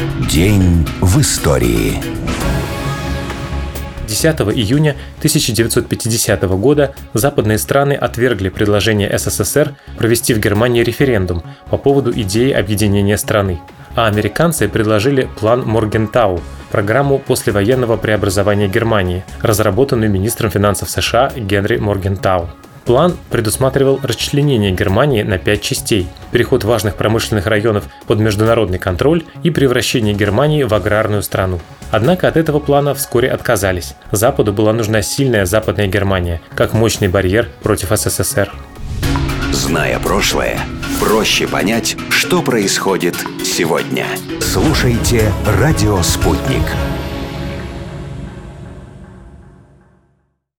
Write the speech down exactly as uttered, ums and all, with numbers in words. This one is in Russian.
День в истории. десятого июня тысяча девятьсот пятидесятого года западные страны отвергли предложение СССР провести в Германии референдум по поводу идеи объединения страны. А американцы предложили план Моргентау – программу послевоенного преобразования Германии, разработанную министром финансов США Генри Моргентау. План предусматривал расчленение Германии на пять частей, переход важных промышленных районов под международный контроль и превращение Германии в аграрную страну. Однако от этого плана вскоре отказались. Западу была нужна сильная Западная Германия, как мощный барьер против СССР. Зная прошлое, проще понять, что происходит сегодня. Слушайте «Радио Спутник».